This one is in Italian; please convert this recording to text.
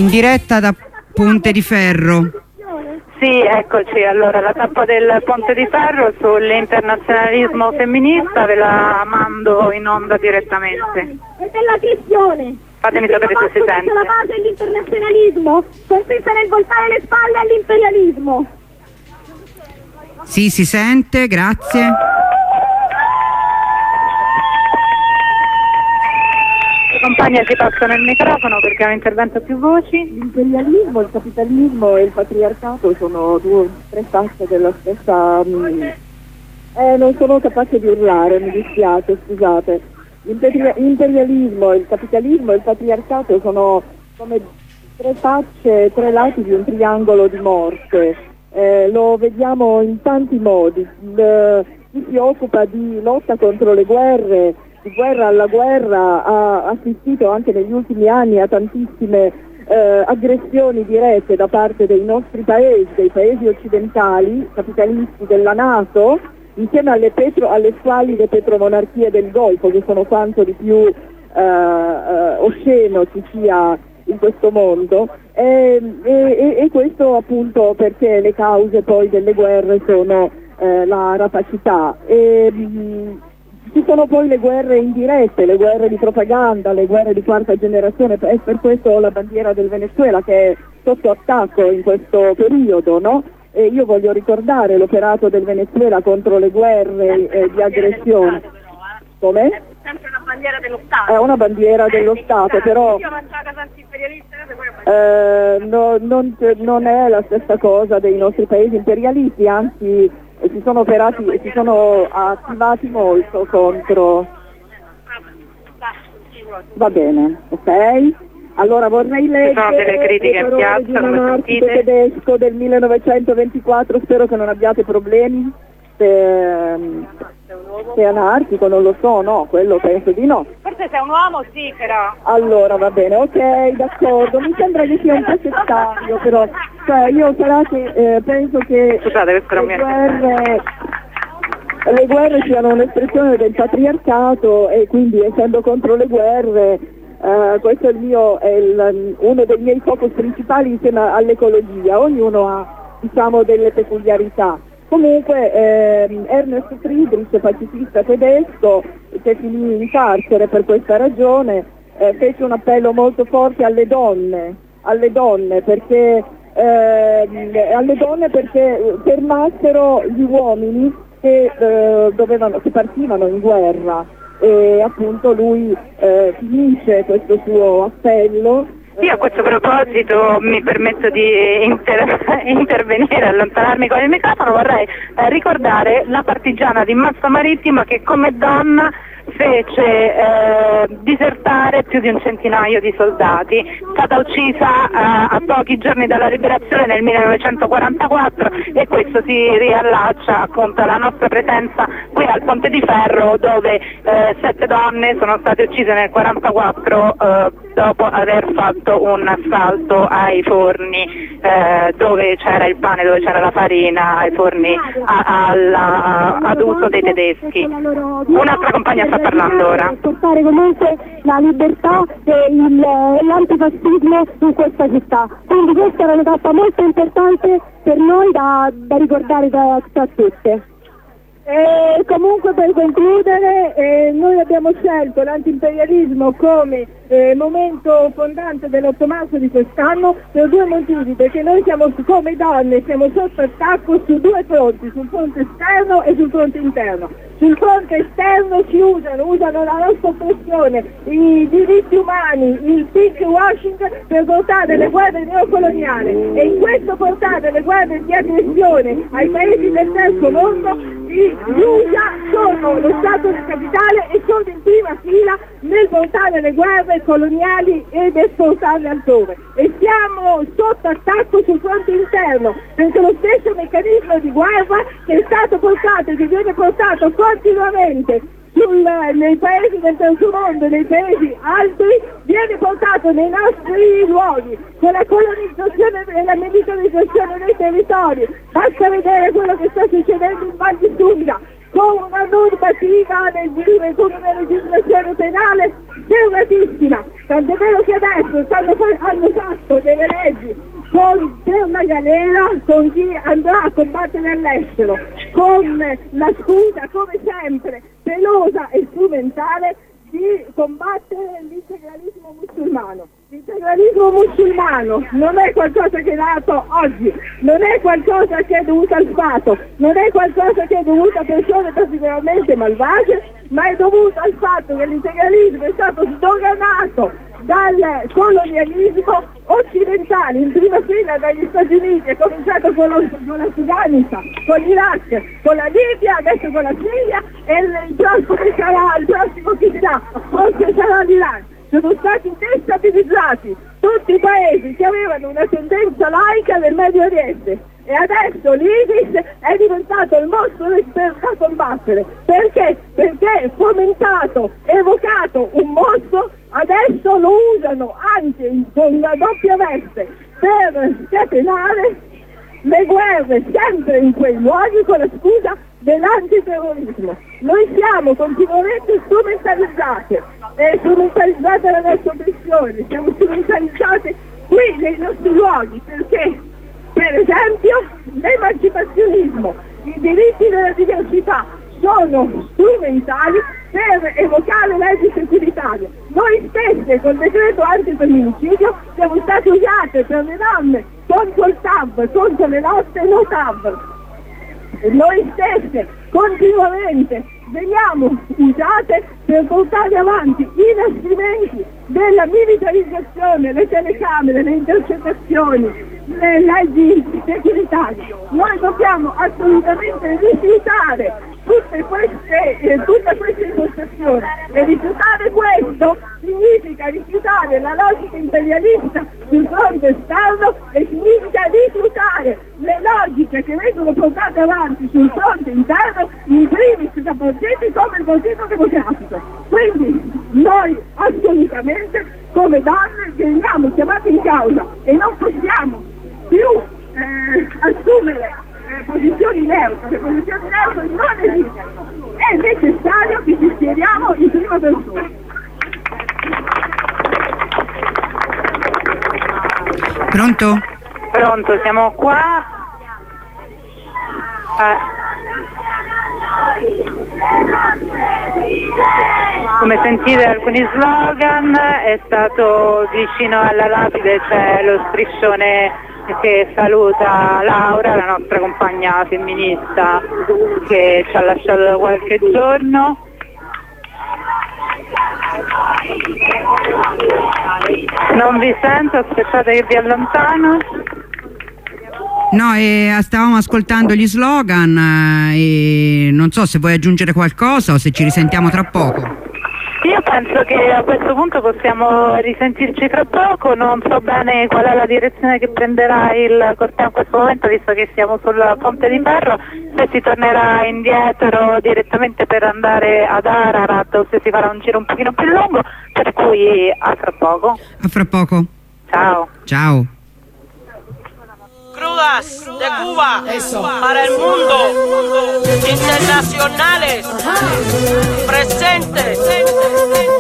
in diretta da Ponte di Ferro. Sì, eccoci, allora la tappa del Ponte di Ferro sull'internazionalismo femminista ve la mando in onda direttamente. E della questione. Fatemi sapere se si sente. La base dell'internazionalismo consiste nel voltare le spalle all'imperialismo. Sì, si sente, grazie. Le compagne si passano il microfono perché è un intervento a più voci. L'imperialismo, il capitalismo e il patriarcato sono tre facce della stessa... non sono capace di urlare, mi dispiace, scusate. L'imperialismo, il capitalismo e il patriarcato sono come tre facce, tre lati di un triangolo di morte. Lo vediamo in tanti modi. Chi si occupa di lotta contro le guerre, di guerra alla guerra, ha assistito anche negli ultimi anni a tantissime aggressioni dirette da parte dei nostri paesi, dei paesi occidentali, capitalisti della NATO, insieme alle squallide petromonarchie del Golfo, che sono quanto di più osceno ci sia in questo mondo, e questo appunto perché le cause poi delle guerre sono la rapacità. Ci sono poi le guerre indirette, le guerre di propaganda, le guerre di quarta generazione, e per questo la bandiera del Venezuela che è sotto attacco in questo periodo, no? E io voglio ricordare l'operato del Venezuela contro le guerre di aggressione. Come? Sempre una bandiera dello Stato. È una bandiera dello Stato, però non è la stessa cosa dei nostri paesi imperialisti, anzi si sono attivati molto contro. Va bene, ok? Allora vorrei leggere le parole di un anarchico tedesco del 1924, spero che non abbiate problemi. Se è anarchico, non lo so, no, quello penso di no. Forse se è un uomo sì, però. Allora va bene, ok, d'accordo, mi sembra che sia un po' settario, però, cioè io penso che le guerre siano un'espressione del patriarcato e quindi essendo contro le guerre, questo è uno dei miei focus principali insieme all'ecologia. Ognuno ha, diciamo, delle peculiarità. Comunque Ernest Friedrich, pacifista tedesco, che finì in carcere per questa ragione, fece un appello molto forte alle donne perché fermassero gli uomini che partivano in guerra, e appunto lui finisce questo suo appello. Io a questo proposito mi permetto di intervenire, allontanarmi con il microfono. Vorrei ricordare la partigiana di Massa Marittima che come donna fece disertare più di un centinaio di soldati, è stata uccisa a pochi giorni dalla liberazione nel 1944, e questo si riallaccia appunto alla nostra presenza qui al Ponte di Ferro, dove 7 donne sono state uccise nel 1944 dopo aver fatto un assalto ai forni dove c'era il pane, dove c'era la farina, ai forni ad uso dei tedeschi. Un'altra compagna sta parlando ora. Portare comunque la libertà e l'antifascismo in questa città. Quindi questa era una tappa molto importante per noi da ricordare da tutte. Comunque, per concludere, noi abbiamo scelto l'antiimperialismo come momento fondante dell'8 marzo di quest'anno per 2 motivi, perché noi siamo, come donne, siamo sotto attacco su 2 fronti, sul fronte esterno e sul fronte interno. Sul fronte esterno ci usano la nostra oppressione, i diritti umani, il pink washing per portare le guerre neocoloniali, e in questo portare le guerre di aggressione ai paesi del terzo mondo gli USA sono lo Stato del capitale e sono in prima fila nel portare le guerre coloniali ed esportarle altrove, e siamo sotto attacco sul fronte interno, perché lo stesso meccanismo di guerra che è stato portato e che viene portato continuamente nei paesi del terzo mondo e nei paesi altri viene portato nei nostri luoghi con la colonizzazione e la militarizzazione dei territori. Basta vedere quello che sta succedendo in Val di Sunda con una normativa con una legislazione penale serratissima, tanto è vero che adesso hanno fatto delle leggi per una galera con chi andrà a combattere all'estero, con la scusa, come sempre, pelosa e strumentale di combattere l'integralismo musulmano. L'integralismo musulmano non è qualcosa che è nato oggi, non è qualcosa che è dovuto al Stato, non è qualcosa che è dovuto a persone particolarmente malvagie, ma è dovuto al fatto che l'integralismo è stato sdoganato dal colonialismo occidentale, in prima fila dagli Stati Uniti, è cominciato con l'Afghanistan, con l'Iraq, con la Libia, adesso con la Siria e il prossimo chissà, forse sarà l'Iran. Sono stati destabilizzati tutti i paesi che avevano una tendenza laica del Medio Oriente e adesso l'ISIS è diventato il mostro da combattere. Perché? Perché fomentato, evocato un mostro, adesso lo usano anche con la doppia veste per scatenare le guerre sempre in quei luoghi con la scusa dell'antiterrorismo. Noi siamo continuamente strumentalizzate la nostra oppressione, siamo strumentalizzate qui nei nostri luoghi perché, per esempio, l'emancipazionismo, i diritti della diversità sono strumentali per evocare leggi securitarie. Noi stesse col decreto antifemminicidio siamo state usate per le donne contro il TAV, contro le lotte no TAV. Noi stesse continuamente veniamo usate per portare avanti i inasprimenti della militarizzazione, le telecamere, le intercettazioni, le leggi securitarie. Noi dobbiamo assolutamente rifiutare tutte queste impostazioni e rifiutare questo significa rifiutare la logica imperialista sul fronte esterno e significa rifiutare le logiche che vengono portate avanti sul fronte interno, in primis da partiti come il Partito Democratico. Quindi noi assolutamente come donne veniamo chiamate in causa e non possiamo più assumere posizioni neutre, le posizioni neutre non esistono, è necessario che ci schieriamo in prima persona. Pronto? Pronto, siamo qua. Come sentite alcuni slogan, è stato vicino alla lapide c'è lo striscione che saluta Laura, la nostra compagna femminista che ci ha lasciato da qualche giorno. Non vi sento, aspettate che vi allontano. No, stavamo ascoltando gli slogan e non so se vuoi aggiungere qualcosa o se ci risentiamo tra poco. Io penso che a questo punto possiamo risentirci tra poco, non so bene qual è la direzione che prenderà il corteo in questo momento, visto che siamo sul Ponte di Ferro, se si tornerà indietro direttamente per andare ad Ararat o se si farà un giro un pochino più lungo, per cui a fra poco. A fra poco. Ciao. Ciao. Crudas de Cuba para el mundo internacionales presentes